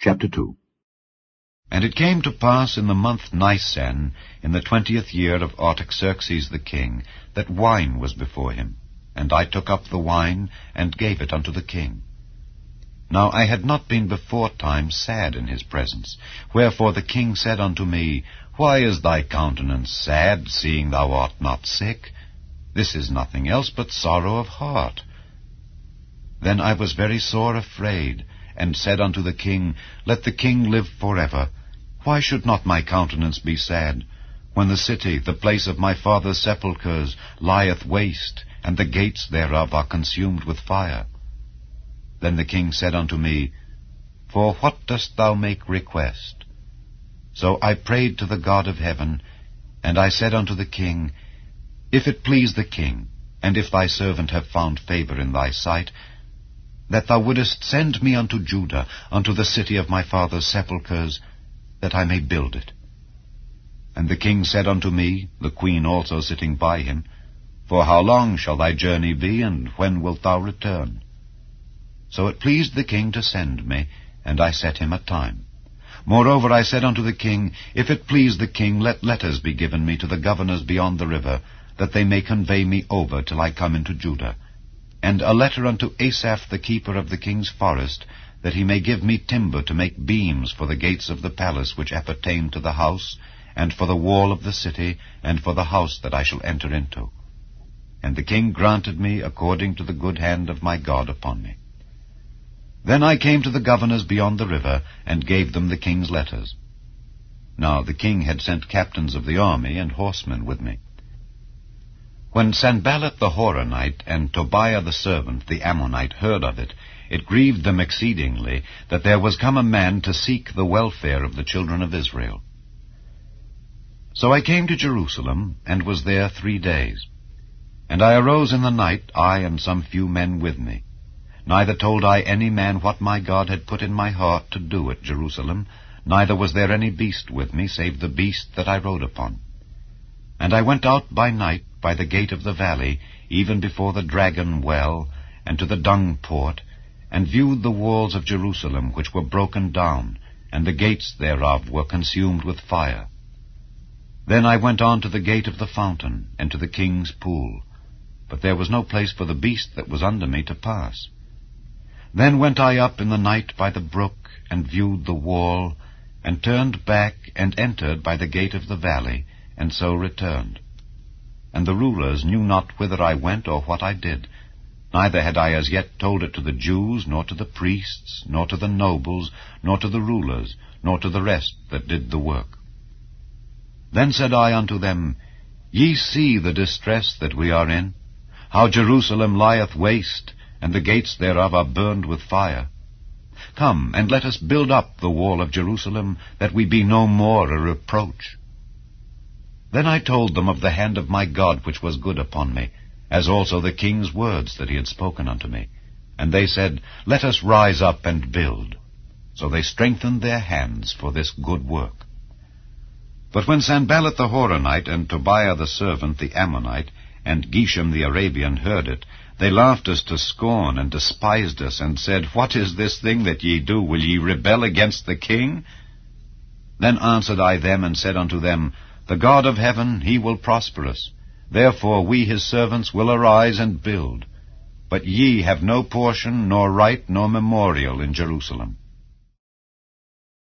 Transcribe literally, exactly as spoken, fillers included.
Chapter two. And it came to pass in the month Nisan, in the twentieth year of Artaxerxes the king, that wine was before him. And I took up the wine, and gave it unto the king. Now I had not been beforetime sad in his presence. Wherefore the king said unto me, Why is thy countenance sad, seeing thou art not sick? This is nothing else but sorrow of heart. Then I was very sore afraid, and said unto the king, Let the king live forever. Why should not my countenance be sad, when the city, the place of my father's sepulchres, lieth waste, and the gates thereof are consumed with fire? Then the king said unto me, For what dost thou make request? So I prayed to the God of heaven, and I said unto the king, If it please the king, and if thy servant have found favor in thy sight, that thou wouldest send me unto Judah, unto the city of my father's sepulchres, that I may build it. And the king said unto me, the queen also sitting by him, For how long shall thy journey be, and when wilt thou return? So it pleased the king to send me, and I set him a time. Moreover I said unto the king, If it please the king, let letters be given me to the governors beyond the river, that they may convey me over till I come into Judah. And a letter unto Asaph the keeper of the king's forest, that he may give me timber to make beams for the gates of the palace which appertain to the house, and for the wall of the city, and for the house that I shall enter into. And the king granted me according to the good hand of my God upon me. Then I came to the governors beyond the river, and gave them the king's letters. Now the king had sent captains of the army and horsemen with me. When Sanballat the Horonite and Tobiah the servant, the Ammonite, heard of it, it grieved them exceedingly that there was come a man to seek the welfare of the children of Israel. So I came to Jerusalem, and was there three days. And I arose in the night, I and some few men with me. Neither told I any man what my God had put in my heart to do at Jerusalem, neither was there any beast with me, save the beast that I rode upon. And I went out by night by the gate of the valley, even before the dragon well, and to the dung port, and viewed the walls of Jerusalem, which were broken down, and the gates thereof were consumed with fire. Then I went on to the gate of the fountain, and to the king's pool, but there was no place for the beast that was under me to pass. Then went I up in the night by the brook, and viewed the wall, and turned back, and entered by the gate of the valley, and so returned. And the rulers knew not whither I went or what I did, neither had I as yet told it to the Jews, nor to the priests, nor to the nobles, nor to the rulers, nor to the rest that did the work. Then said I unto them, Ye see the distress that we are in, how Jerusalem lieth waste, and the gates thereof are burned with fire. Come, and let us build up the wall of Jerusalem, that we be no more a reproach. Then I told them of the hand of my God which was good upon me, as also the king's words that he had spoken unto me. And they said, Let us rise up and build. So they strengthened their hands for this good work. But when Sanballat the Horonite, and Tobiah the servant, the Ammonite, and Geshem the Arabian heard it, they laughed us to scorn, and despised us, and said, What is this thing that ye do? Will ye rebel against the king? Then answered I them, and said unto them, The God of heaven, he will prosper us. Therefore we his servants will arise and build. But ye have no portion, nor right, nor memorial in Jerusalem.